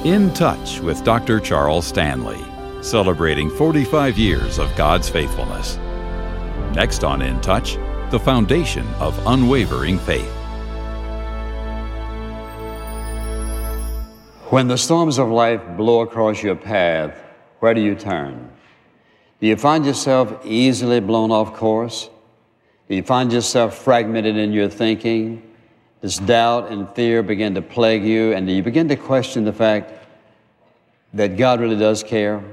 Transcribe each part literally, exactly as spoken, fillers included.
In Touch with Doctor Charles Stanley, celebrating forty-five years of God's faithfulness. Next on In Touch, the foundation of unwavering faith. When the storms of life blow across your path, where do you turn? Do you find yourself easily blown off course? Do you find yourself fragmented in your thinking? Does doubt and fear begin to plague you? And do you begin to question the fact that God really does care?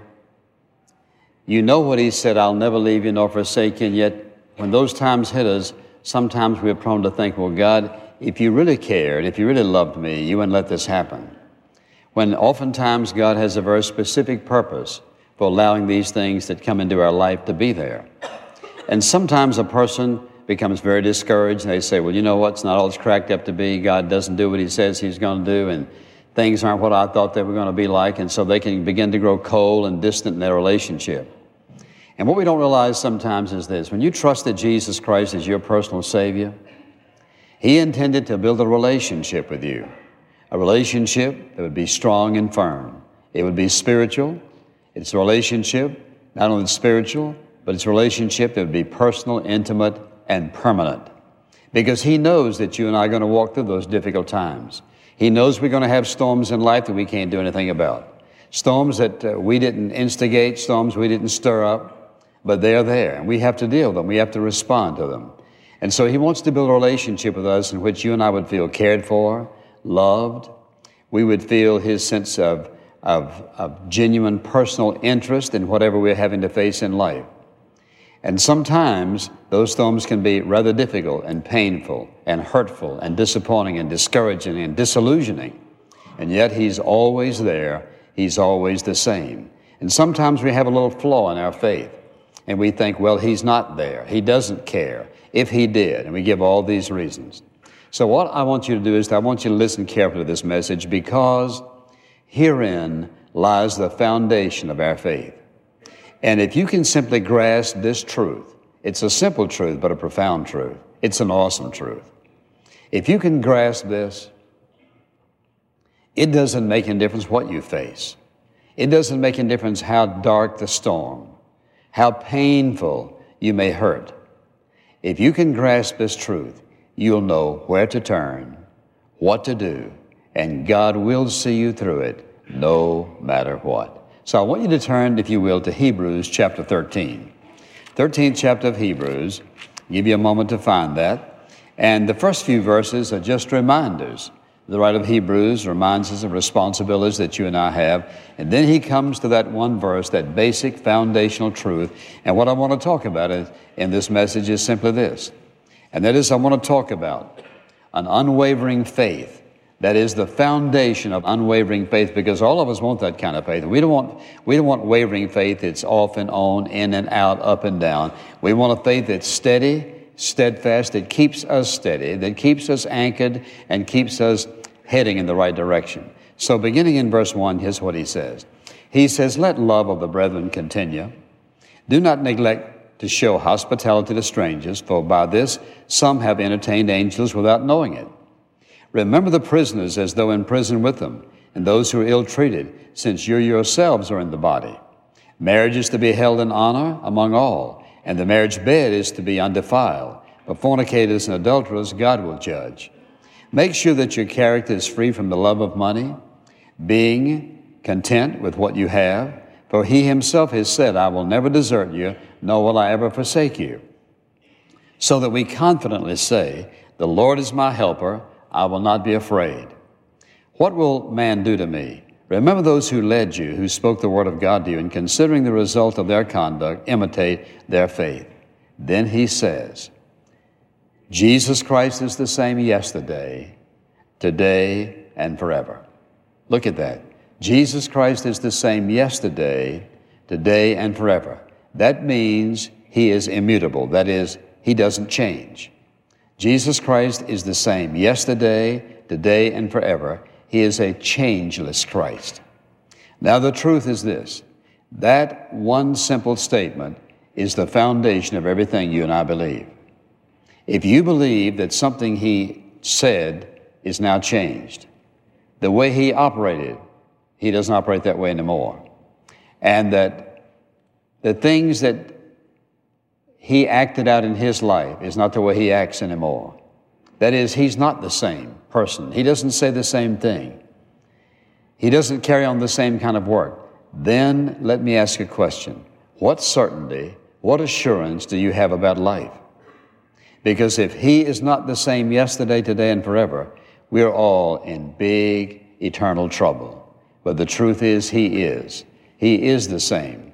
You know what He said, I'll never leave you nor forsake you, and yet when those times hit us, sometimes we're prone to think, well, God, if you really cared, if you really loved me, you wouldn't let this happen. When oftentimes God has a very specific purpose for allowing these things that come into our life to be there. And sometimes a person becomes very discouraged, and they say, well, you know what, it's not all it's cracked up to be. God doesn't do what He says He's going to do, and things aren't what I thought they were going to be like, and so they can begin to grow cold and distant in their relationship. And what we don't realize sometimes is this: when you trusted Jesus Christ as your personal Savior, He intended to build a relationship with you, a relationship that would be strong and firm. It would be spiritual. It's a relationship, not only spiritual, but it's a relationship that would be personal, intimate, and permanent. Because He knows that you and I are going to walk through those difficult times. He knows we're going to have storms in life that we can't do anything about. Storms that uh, we didn't instigate, storms we didn't stir up, but they're there, and we have to deal with them. We have to respond to them. And so He wants to build a relationship with us in which you and I would feel cared for, loved. We would feel His sense of, of, of genuine personal interest in whatever we're having to face in life. And sometimes those storms can be rather difficult and painful and hurtful and disappointing and discouraging and disillusioning. And yet He's always there. He's always the same. And sometimes we have a little flaw in our faith, and we think, well, He's not there. He doesn't care. If He did, and we give all these reasons. So what I want you to do is I want you to listen carefully to this message, because herein lies the foundation of our faith. And if you can simply grasp this truth, it's a simple truth, but a profound truth. It's an awesome truth. If you can grasp this, it doesn't make any difference what you face. It doesn't make any difference how dark the storm, how painful you may hurt. If you can grasp this truth, you'll know where to turn, what to do, and God will see you through it no matter what. So I want you to turn, if you will, to Hebrews chapter thirteen. thirteenth chapter of Hebrews. I'll give you a moment to find that. And the first few verses are just reminders. The writer of Hebrews reminds us of responsibilities that you and I have. And then he comes to that one verse, that basic foundational truth. And what I want to talk about is, in this message is simply this. And that is, I want to talk about an unwavering faith. That is the foundation of unwavering faith, because all of us want that kind of faith. We don't want, we don't want wavering faith that's off and on, in and out, up and down. We want a faith that's steady, steadfast, that keeps us steady, that keeps us anchored, and keeps us heading in the right direction. So beginning in verse one, here's what he says. He says, let love of the brethren continue. Do not neglect to show hospitality to strangers, for by this some have entertained angels without knowing it. Remember the prisoners as though in prison with them, and those who are ill-treated, since you yourselves are in the body. Marriage is to be held in honor among all, and the marriage bed is to be undefiled. But fornicators and adulterers God will judge. Make sure that your character is free from the love of money, being content with what you have, for He Himself has said, I will never desert you, nor will I ever forsake you. So that we confidently say, the Lord is my helper, I will not be afraid. What will man do to me? Remember those who led you, who spoke the word of God to you, and considering the result of their conduct, imitate their faith. Then he says, Jesus Christ is the same yesterday, today, and forever. Look at that. Jesus Christ is the same yesterday, today, and forever. That means He is immutable. That is, He doesn't change. Jesus Christ is the same yesterday, today, and forever. He is a changeless Christ. Now the truth is this. That one simple statement is the foundation of everything you and I believe. If you believe that something He said is now changed, the way He operated He doesn't operate that way anymore. And that the things that he acted out in his life is not the way he acts anymore. That is, he's not the same person. He doesn't say the same thing. He doesn't carry on the same kind of work. Then let me ask a question. What certainty, what assurance do you have about life? Because if he is not the same yesterday, today, and forever, we're all in big, eternal trouble. But the truth is, he is. He is the same.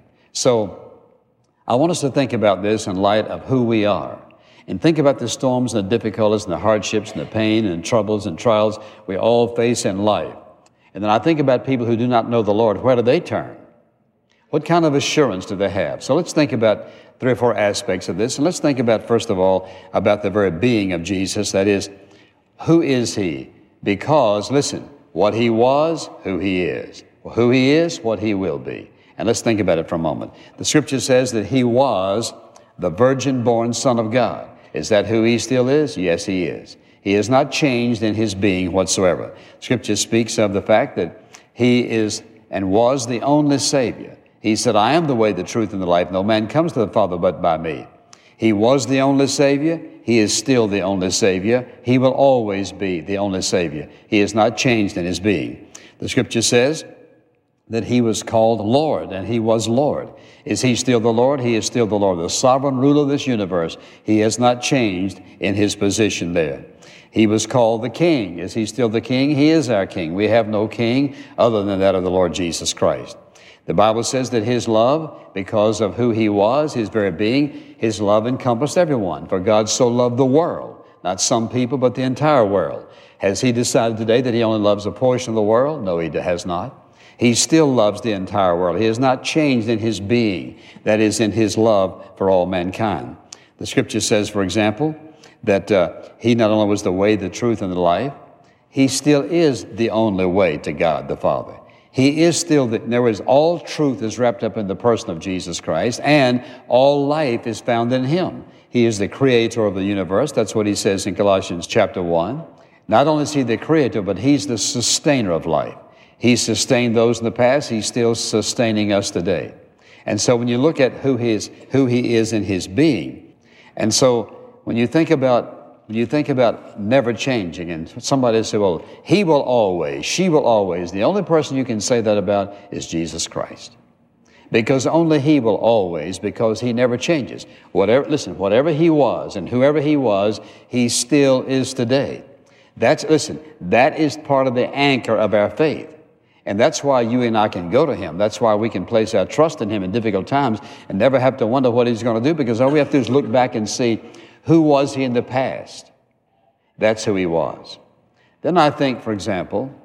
So I want us to think about this in light of who we are. And think about the storms and the difficulties and the hardships and the pain and troubles and trials we all face in life. And then I think about people who do not know the Lord. Where do they turn? What kind of assurance do they have? So let's think about three or four aspects of this. And let's think about, first of all, about the very being of Jesus. That is, who is he? Because, listen, what he was, who he is. Who he is, what he will be. And let's think about it for a moment. The Scripture says that he was the virgin-born Son of God. Is that who he still is? Yes, he is. He has not changed in his being whatsoever. Scripture speaks of the fact that he is and was the only Savior. He said, I am the way, the truth, and the life. No man comes to the Father but by me. He was the only Savior. He is still the only Savior. He will always be the only Savior. He has not changed in his being. The Scripture says that he was called Lord, and he was Lord. Is he still the Lord? He is still the Lord, the sovereign ruler of this universe. He has not changed in his position there. He was called the King. Is he still the King? He is our King. We have no king other than that of the Lord Jesus Christ. The Bible says that his love, because of who he was, his very being, his love encompassed everyone. For God so loved the world, not some people, but the entire world. Has he decided today that he only loves a portion of the world? No, he has not. He still loves the entire world. He has not changed in his being, that is, in his love for all mankind. The Scripture says, for example, that uh, he not only was the way, the truth, and the life, he still is the only way to God the Father. He is still, the, there is all truth is wrapped up in the person of Jesus Christ, and all life is found in him. He is the creator of the universe. That's what he says in Colossians chapter one. Not only is he the creator, but he's the sustainer of life. He sustained those in the past. He's still sustaining us today. And so when you look at who he is, who he is in his being, and so when you think about, when you think about never changing, and somebody say, well, he will always, she will always, the only person you can say that about is Jesus Christ. Because only he will always, because he never changes. Whatever, listen, whatever he was and whoever he was, he still is today. That's, listen, that is part of the anchor of our faith. And that's why you and I can go to him. That's why we can place our trust in him in difficult times and never have to wonder what he's going to do, because all we have to do is look back and see, who was he in the past? That's who he was. Then I think, for example,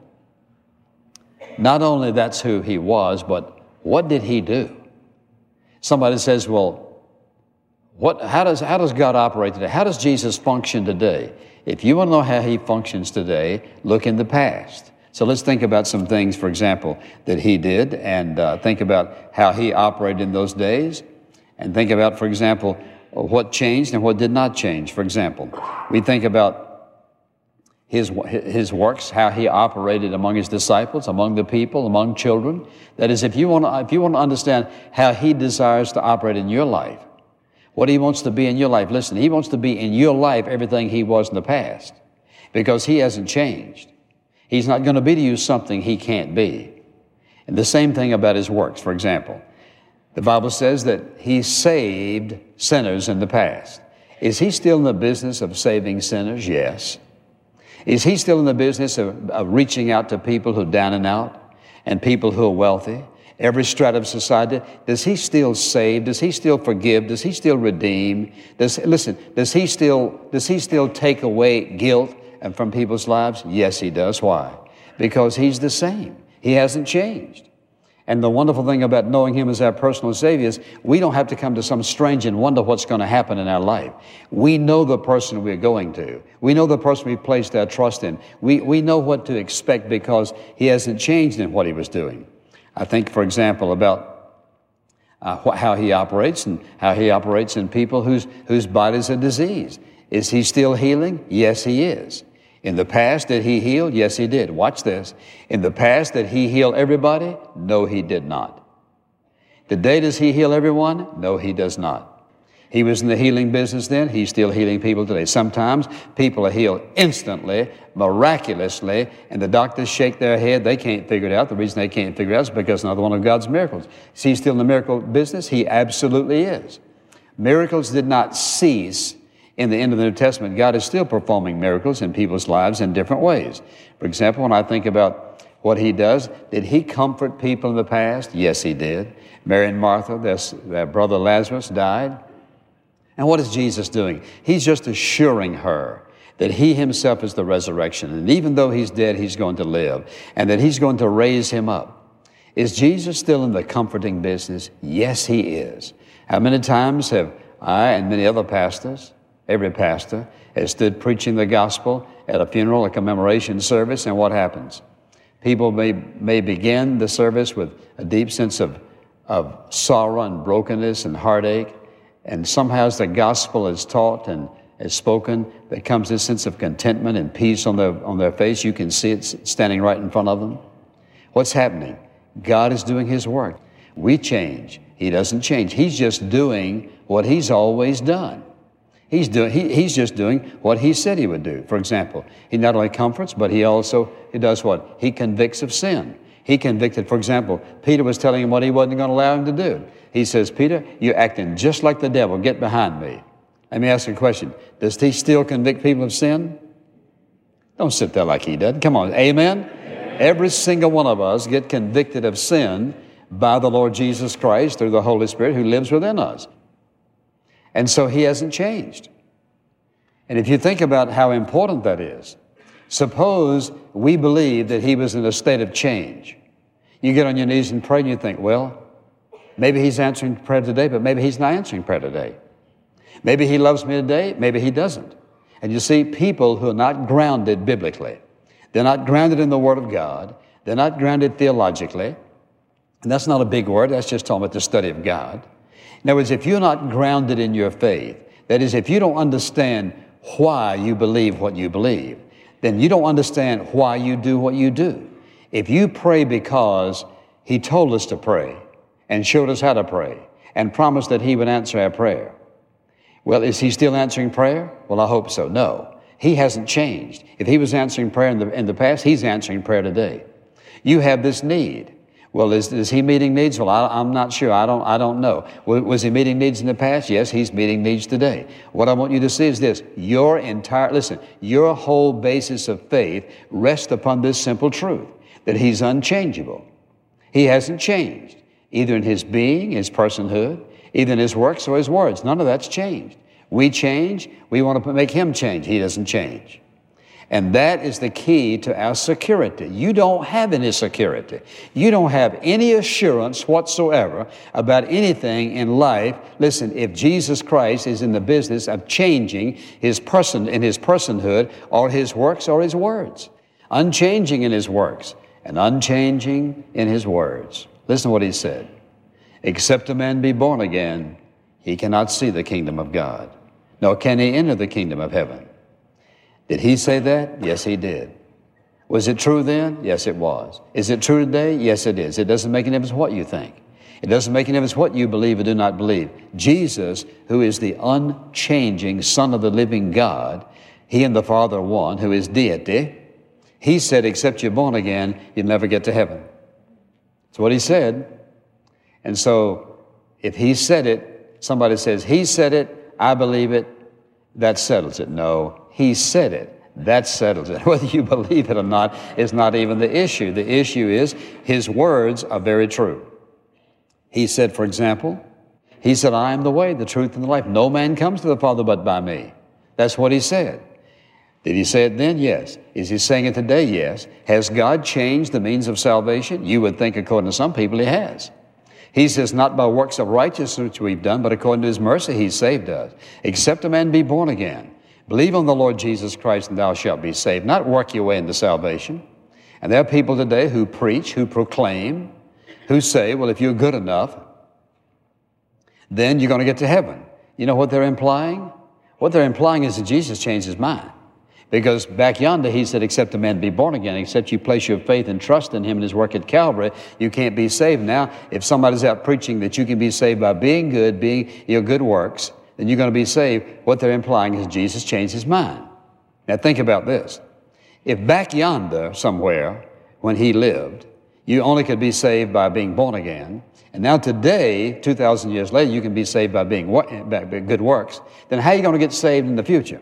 not only that's who he was, but what did he do? Somebody says, well, what, how does, how does God operate today? How does Jesus function today? If you want to know how he functions today, look in the past. So let's think about some things, for example, that he did, and uh, think about how he operated in those days, and think about, for example, what changed and what did not change. For example, we think about his, his works, how he operated among his disciples, among the people, among children. That is, if you want to, if you want to understand how he desires to operate in your life, what he wants to be in your life, listen, he wants to be in your life everything he was in the past, because he hasn't changed. He's not going to be to you something he can't be. And the same thing about his works. For example, the Bible says that he saved sinners in the past. Is he still in the business of saving sinners? Yes. Is he still in the business of, of reaching out to people who are down and out and people who are wealthy? Every strata of society. Does he still save? Does he still forgive? Does he still redeem? Does, listen, does he still, does he still take away guilt and from people's lives? Yes, he does. Why? Because he's the same. He hasn't changed. And the wonderful thing about knowing him as our personal Savior is we don't have to come to some strange and wonder what's going to happen in our life. We know the person we're going to. We know the person we placed our trust in. We, we know what to expect because he hasn't changed in what he was doing. I think, for example, about uh, wh- how he operates and how he operates in people whose, whose bodies are diseased. Is he still healing? Yes, he is. In the past, did he heal? Yes, he did. Watch this. In the past, did he heal everybody? No, he did not. Today, does he heal everyone? No, he does not. He was in the healing business then. He's still healing people today. Sometimes people are healed instantly, miraculously, and the doctors shake their head. They can't figure it out. The reason they can't figure it out is because another one of God's miracles. Is he still in the miracle business? He absolutely is. Miracles did not cease in the end of the New Testament. God is still performing miracles in people's lives in different ways. For example, when I think about what he does, did he comfort people in the past? Yes, he did. Mary and Martha, their, their brother Lazarus died. And what is Jesus doing? He's just assuring her that he himself is the resurrection. And even though he's dead, he's going to live. And that he's going to raise him up. Is Jesus still in the comforting business? Yes, he is. How many times have I and many other pastors, every pastor, has stood preaching the gospel at a funeral, a commemoration service, and what happens? People may, may begin the service with a deep sense of, of sorrow and brokenness and heartache. And somehow as the gospel is taught and is spoken, there comes this sense of contentment and peace on their, on their face. You can see it standing right in front of them. What's happening? God is doing his work. We change. He doesn't change. He's just doing what he's always done. He's doing, he, he's just doing what he said he would do. For example, he not only comforts, but he also, he does what? He convicts of sin. He convicted, for example, Peter was telling him what he wasn't going to allow him to do. He says, Peter, you're acting just like the devil. Get behind me. Let me ask you a question. Does he still convict people of sin? Don't sit there like he did. Come on. Amen? Amen? Every single one of us get convicted of sin by the Lord Jesus Christ through the Holy Spirit who lives within us. And so he hasn't changed. And if you think about how important that is, suppose we believe that he was in a state of change. You get on your knees and pray and you think, well, maybe he's answering prayer today, but maybe he's not answering prayer today. Maybe he loves me today, maybe he doesn't. And you see, people who are not grounded biblically, they're not grounded in the Word of God, they're not grounded theologically, and that's not a big word, that's just talking about the study of God. In other words, if you're not grounded in your faith, that is, if you don't understand why you believe what you believe, then you don't understand why you do what you do. If you pray because he told us to pray and showed us how to pray and promised that he would answer our prayer, well, is he still answering prayer? Well, I hope so. No, he hasn't changed. If he was answering prayer in the, in the past, he's answering prayer today. You have this need. Well, is, is he meeting needs? Well, I, I'm not sure. I don't, I don't know. Was, was he meeting needs in the past? Yes, he's meeting needs today. What I want you to see is this. Your entire, listen, your whole basis of faith rests upon this simple truth, that he's unchangeable. He hasn't changed, either in his being, his personhood, either in his works or his words. None of that's changed. We change. We want to make him change. He doesn't change. And that is the key to our security. You don't have any security. You don't have any assurance whatsoever about anything in life. Listen, if Jesus Christ is in the business of changing his person in his personhood or his works or his words. Unchanging in his works and unchanging in his words. Listen to what he said. Except a man be born again, he cannot see the kingdom of God, nor can he enter the kingdom of heaven. Did he say that? Yes, he did. Was it true then? Yes, it was. Is it true today? Yes, it is. It doesn't make any difference what you think. It doesn't make any difference what you believe or do not believe. Jesus, who is the unchanging Son of the living God, he and the Father are one, who is deity, he said, except you're born again, you'll never get to heaven. That's what he said. And so if he said it, somebody says, he said it, I believe it, that settles it. No. He said it. That settles it. Whether you believe it or not is not even the issue. The issue is his words are very true. He said, for example, he said, I am the way, the truth, and the life. No man comes to the Father but by me. That's what he said. Did he say it then? Yes. Is he saying it today? Yes. Has God changed the means of salvation? You would think, according to some people, he has. He says, not by works of righteousness which we've done, but according to his mercy he saved us. Except a man be born again. Believe on the Lord Jesus Christ and thou shalt be saved. Not work your way into salvation. And there are people today who preach, who proclaim, who say, well, if you're good enough, then you're going to get to heaven. You know what they're implying? What they're implying is that Jesus changed his mind. Because back yonder, he said, except a man be born again, except you place your faith and trust in him and his work at Calvary, you can't be saved. Now, if somebody's out preaching that you can be saved by being good, being your good works, then you're going to be saved. What they're implying is Jesus changed his mind. Now, think about this. If back yonder somewhere, when he lived, you only could be saved by being born again, and now today, two thousand years later, you can be saved by being by good works, then how are you going to get saved in the future?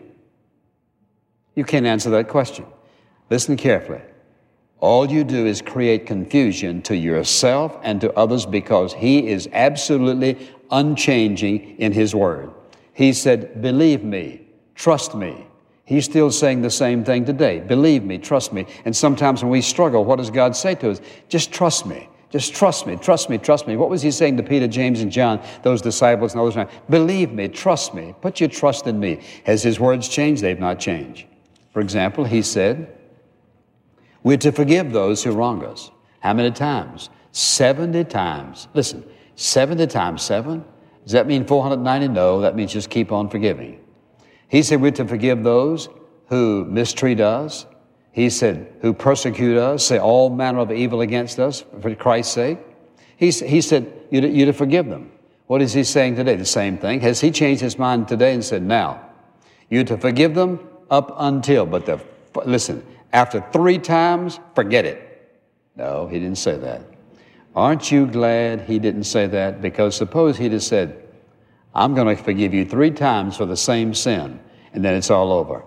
You can't answer that question. Listen carefully. All you do is create confusion to yourself and to others because he is absolutely unchanging in his word. He said, believe me, trust me. He's still saying the same thing today. Believe me, trust me. And sometimes when we struggle, what does God say to us? Just trust me. Just trust me, trust me, trust me. What was he saying to Peter, James, and John, those disciples and others? Believe me, trust me, put your trust in me. Has his words changed? They've not changed. For example, he said, we're to forgive those who wrong us. How many times? seventy times. Listen, seventy times seven? Does that mean four hundred ninety? No, that means just keep on forgiving. He said we're to forgive those who mistreat us. He said, who persecute us, say all manner of evil against us for Christ's sake. He, he said, you're to, you're to forgive them. What is he saying today? The same thing. Has he changed his mind today and said, now, you're to forgive them up until, but the, listen, after three times, forget it. No, he didn't say that. Aren't you glad he didn't say that? Because suppose he'd have said, I'm going to forgive you three times for the same sin, and then it's all over.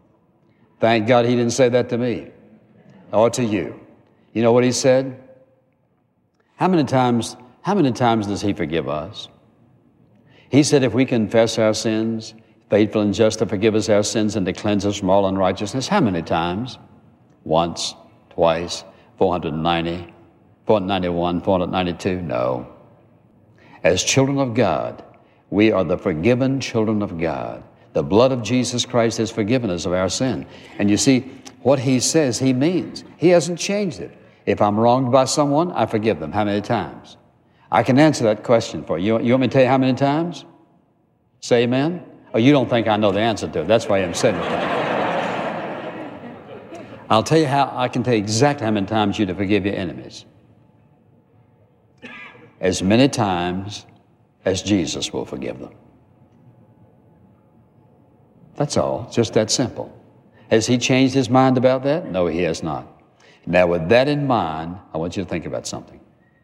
Thank God he didn't say that to me or to you. You know what he said? How many times, how many times does he forgive us? He said if we confess our sins, faithful and just to forgive us our sins and to cleanse us from all unrighteousness. How many times? Once, twice, four hundred ninety, four hundred ninety-one, four hundred ninety-two? No. As children of God, we are the forgiven children of God. The blood of Jesus Christ has forgiven us of our sin. And you see, what he says, he means. He hasn't changed it. If I'm wronged by someone, I forgive them. How many times? I can answer that question for you. You want me to tell you how many times? Say amen? Oh, you don't think I know the answer to it. That's why I'm saying it. I'll tell you how, I can tell you exactly how many times you're to forgive your enemies. As many times as Jesus will forgive them. That's all. Just that simple. Has he changed his mind about that? No, he has not. Now, with that in mind, I want you to think about something.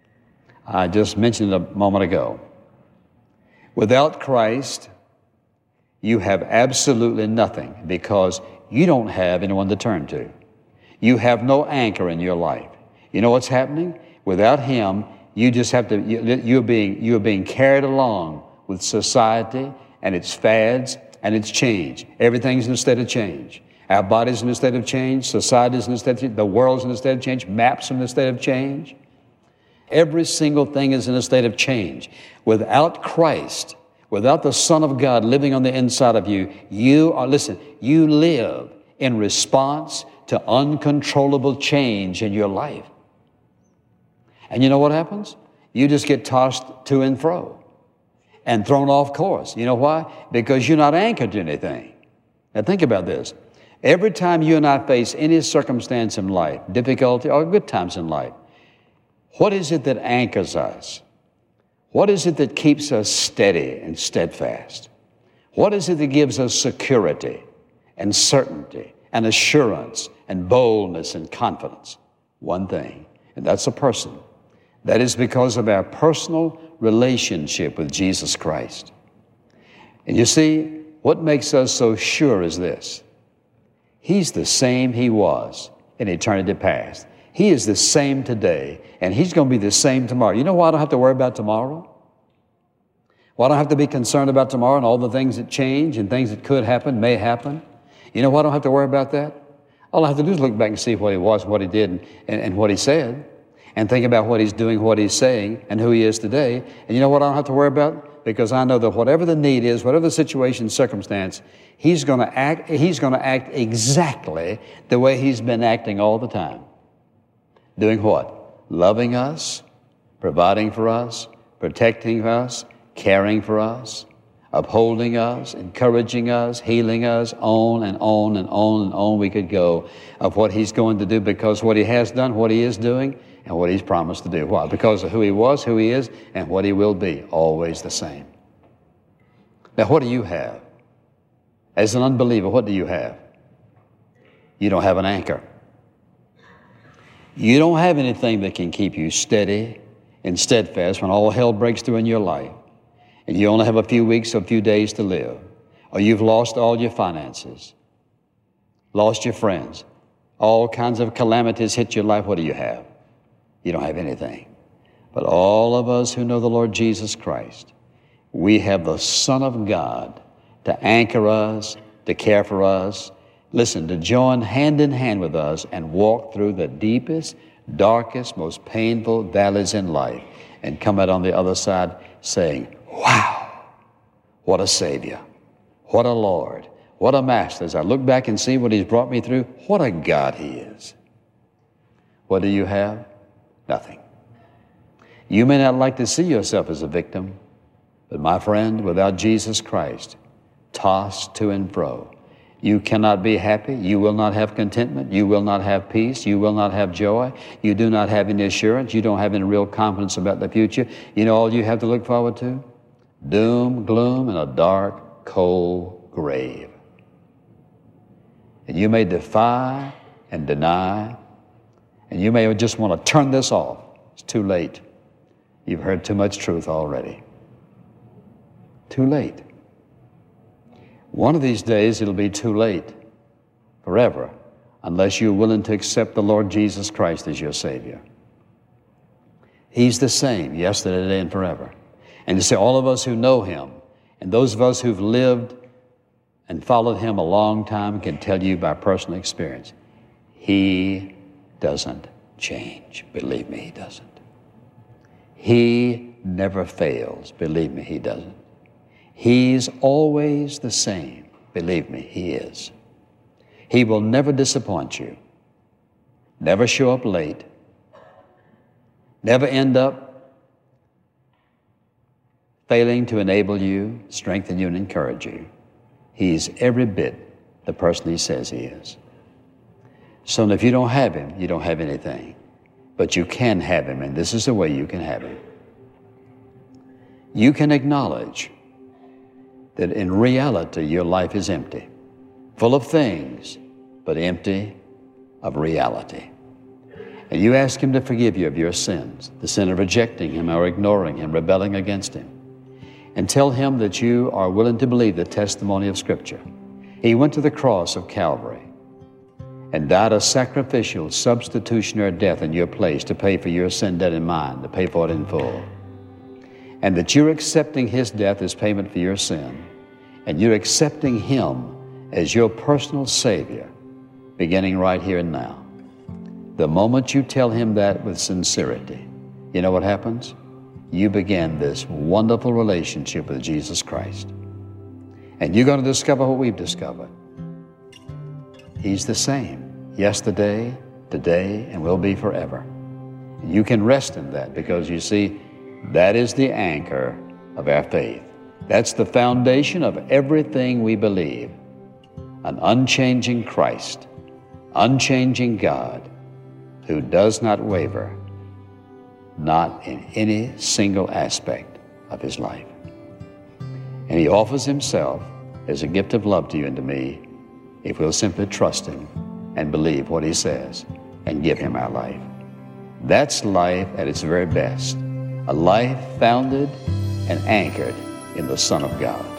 I just mentioned it a moment ago. Without Christ, you have absolutely nothing because you don't have anyone to turn to. You have no anchor in your life. You know what's happening? Without him, you just have to, you're being, you're being carried along with society and its fads and its change. Everything's in a state of change. Our body's in a state of change. Society's in a state of change. The world's in a state of change. Maps are in a state of change. Every single thing is in a state of change. Without Christ, without the Son of God living on the inside of you, you are, listen, you live in response to uncontrollable change in your life. And you know what happens? You just get tossed to and fro and thrown off course. You know why? Because you're not anchored to anything. Now think about this. Every time you and I face any circumstance in life, difficulty or good times in life, what is it that anchors us? What is it that keeps us steady and steadfast? What is it that gives us security and certainty and assurance and boldness and confidence? One thing, and that's a person. That is because of our personal relationship with Jesus Christ. And you see, what makes us so sure is this. He's the same he was in eternity past. He is the same today, and he's going to be the same tomorrow. You know why I don't have to worry about tomorrow? Why I don't have to be concerned about tomorrow and all the things that change and things that could happen, may happen? You know why I don't have to worry about that? All I have to do is look back and see what he was, what he did, and, and, and what he said, and think about what he's doing, what he's saying, and who he is today. And you know what I don't have to worry about? Because I know that whatever the need is, whatever the situation, circumstance, he's going to act, he's going to act exactly the way he's been acting all the time. Doing what? Loving us, providing for us, protecting us, caring for us. upholding us, encouraging us, healing us, on and on and on and on we could go of what He's going to do, because what He has done, what He is doing, and what He's promised to do. Why? Because of who He was, who He is, and what He will be, always the same. Now, what do you have? As an unbeliever, what do you have? You don't have an anchor. You don't have anything that can keep you steady and steadfast when all hell breaks through in your life, and you only have a few weeks or a few days to live, or you've lost all your finances, lost your friends, all kinds of calamities hit your life. What do you have? You don't have anything. But all of us who know the Lord Jesus Christ, we have the Son of God to anchor us, to care for us, listen, to join hand in hand with us and walk through the deepest, darkest, most painful valleys in life and come out on the other side saying, wow, what a Savior, what a Lord, what a Master. As I look back and see what He's brought me through, what a God He is. What do you have? Nothing. You may not like to see yourself as a victim, but my friend, without Jesus Christ, tossed to and fro, you cannot be happy. You will not have contentment. You will not have peace. You will not have joy. You do not have any assurance. You don't have any real confidence about the future. You know all you have to look forward to? Doom, gloom, and a dark, cold grave. And you may defy and deny, and you may just want to turn this off. It's too late. You've heard too much truth already. Too late. One of these days it'll be too late forever unless you're willing to accept the Lord Jesus Christ as your Savior. He's the same yesterday, today, and forever. And you see, all of us who know Him and those of us who've lived and followed Him a long time can tell you by personal experience, He doesn't change. Believe me, He doesn't. He never fails. Believe me, He doesn't. He's always the same. Believe me, He is. He will never disappoint you, never show up late, never end up failing to enable you, strengthen you, and encourage you. He's every bit the person He says He is. So if you don't have Him, you don't have anything. But you can have Him, and this is the way you can have Him. You can acknowledge that in reality your life is empty, full of things, but empty of reality. And you ask Him to forgive you of your sins, the sin of rejecting Him or ignoring Him, rebelling against Him. And tell Him that you are willing to believe the testimony of Scripture. He went to the cross of Calvary and died a sacrificial, substitutionary death in your place to pay for your sin debt and mine, to pay for it in full. And that you're accepting His death as payment for your sin, and you're accepting Him as your personal Savior, beginning right here and now. The moment you tell Him that with sincerity, you know what happens? You begin this wonderful relationship with Jesus Christ. And you're going to discover what we've discovered. He's the same yesterday, today, and will be forever. And you can rest in that because you see, that is the anchor of our faith. That's the foundation of everything we believe. An unchanging Christ, unchanging God, who does not waver, not in any single aspect of His life. And He offers Himself as a gift of love to you and to me if we'll simply trust Him and believe what He says and give Him our life. That's life at its very best, a life founded and anchored in the Son of God.